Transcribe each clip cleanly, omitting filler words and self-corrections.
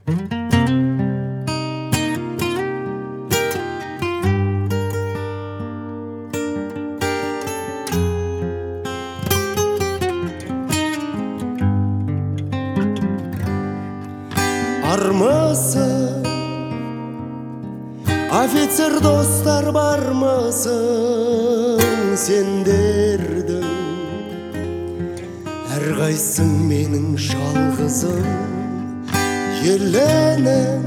Армысың, офицер достар бармысың, сендердің әрқайсың менің жалғызым елінің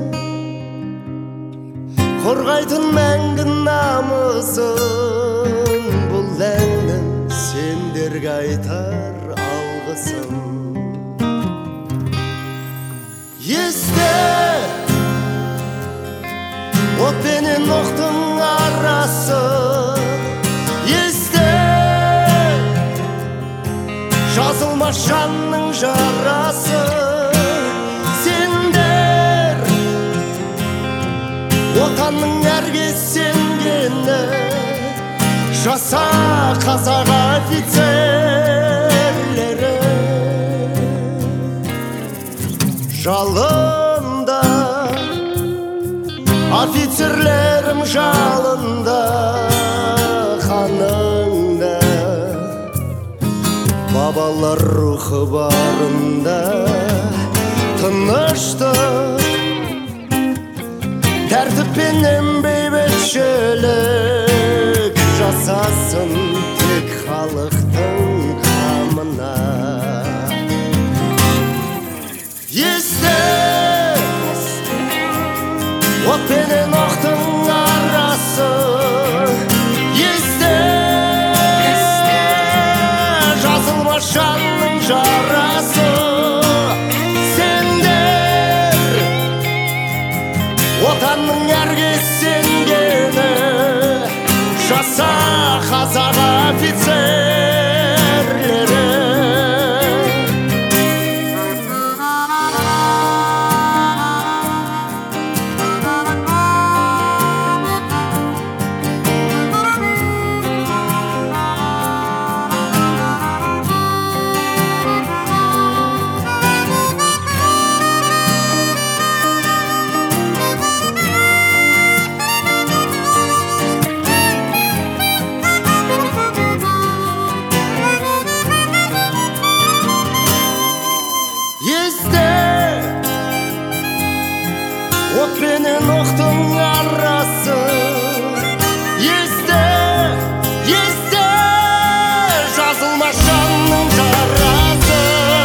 қорғайтын мәңгі намысын. Бұл әннің сендерге айтар алғысым. Есте от пенен оқтың арасы, есте жазылмас жанның жарасы. Сендер отанның әрге сенгені, жаса қазақ офицерлері. Жалында офицерлерім, жалында қаныңда, бабалар рухы барында. Тыныштық, тәртіп пенен бейбітшілік жасасын тек халықтың қамына. Есте от пенен оқтың арасы, есте жазылмас жанның жарасы. Сендер отанның әрге сенгені, жаса қазақ офицерлері. От пенен оқтың арасы, есте, есте жазылмас жанның жарасы.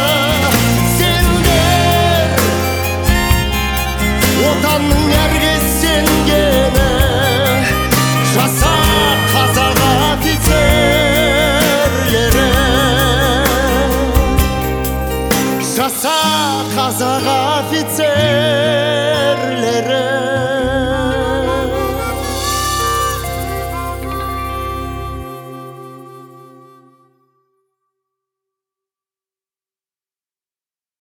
Сендер отанның әрге сенгені, жаса қазақ офицерлері. Жаса қазақ офицерлері.